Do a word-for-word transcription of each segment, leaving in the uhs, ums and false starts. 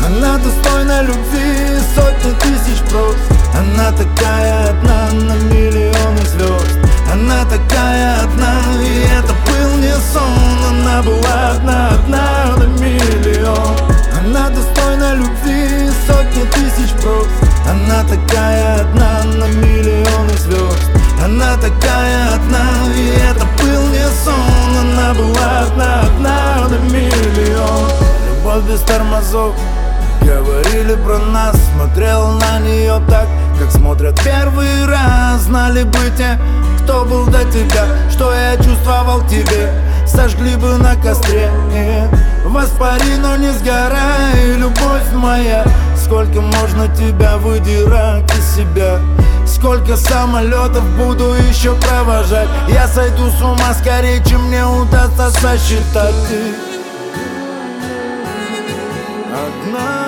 Она достойна любви, сотни тысяч просто. Она такая одна на миллионы звезд. Она такая одна, и это был не сон. Она была одна, одна на миллион. Она достойна любви, сотни тысяч просто. Она такая одна на миллионы звезд. Она такая одна, и это был не сон. Она была одна, одна на миллион. Любовь без тормозов, говорили про нас. Смотрел на нее так, как смотрят первый раз. Знали бы те, кто был до тебя, что я чувствовал к тебе. Сожгли бы на костре. Воспари, но не сгорай, любовь моя. Сколько можно тебя выдирать из себя? Сколько самолетов буду еще провожать? Я сойду с ума скорее, чем мне удастся сосчитать. Ты одна.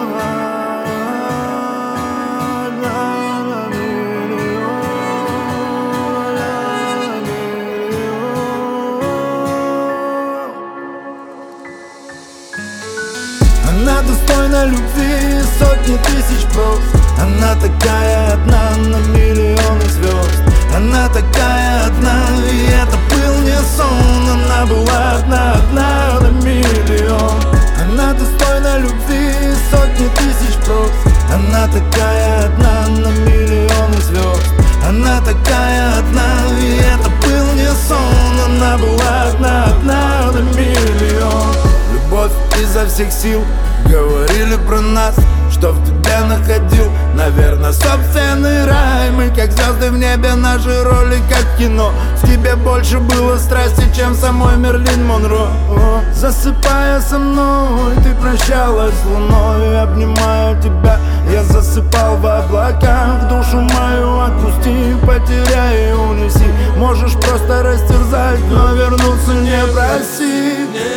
Она достойна любви, сотни тысяч просто. Она такая одна на миллионы звезд. Она такая одна, и это был не сон. Она была одна, одна на миллион. Она достойна любви, сотни тысяч просто. Она такая одна на миллионы звезд. Она такая одна, и это был не сон. Она была одна, одна на миллион. Любовь изо всех сил, говорили про нас, что в тебе находил, наверное, собственный рай. Мы как звезды в небе, наши роли как в кино. В тебе больше было страсти, чем самой Мерлин Монро. О, засыпая со мной, ты прощалась с луной. Обнимая тебя, я засыпал в облаках. Душу мою отпусти, потеряй и унеси. Можешь просто растерзать, но вернуться не проси.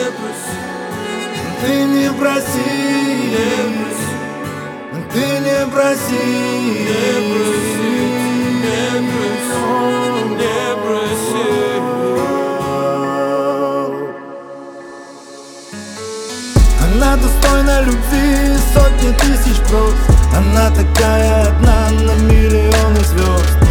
Ты не проси, ты не проси, не проси, не проси, не проси. Она достойна любви, сотни тысяч просто. Она такая одна на миллионы звезд.